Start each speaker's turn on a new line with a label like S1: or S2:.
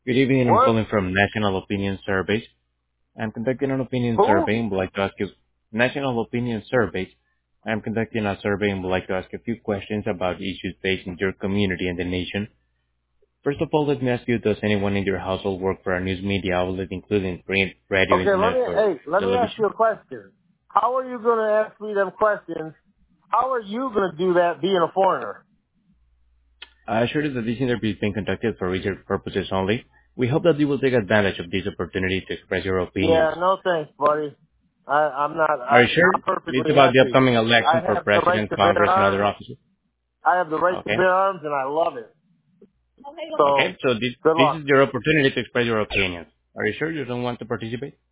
S1: Good evening. I'm
S2: What?
S1: calling from National Opinion Surveys. I'm conducting an opinion
S2: Who?
S1: survey and would like to ask you National Opinion Surveys. I'm conducting a survey and would like to ask a few questions about issues facing your community and the nation. First of all, let me ask you, does anyone in your household work for a news media outlet, including print, radio,
S2: Okay,
S1: internet, or
S2: let me ask
S1: television?
S2: you a question. How are you going to ask me them questions? How are you going to do that being a foreigner?
S1: I assure you that this interview is being conducted for research purposes only. We hope that you will take advantage of this opportunity to express your opinions.
S2: Yeah, no thanks, buddy.
S1: Are you sure?
S2: I'm
S1: It's
S2: perfectly
S1: about the
S2: happy.
S1: upcoming
S2: I
S1: election for
S2: have the right
S1: President,
S2: to bear
S1: Congress, and other
S2: arms.
S1: offices.
S2: I have the right to
S1: Okay.
S2: bear arms, and I love it.
S1: Okay,
S2: So,
S1: so this,
S2: good
S1: this
S2: luck.
S1: is your opportunity to express your opinions. Are you sure you don't want to participate?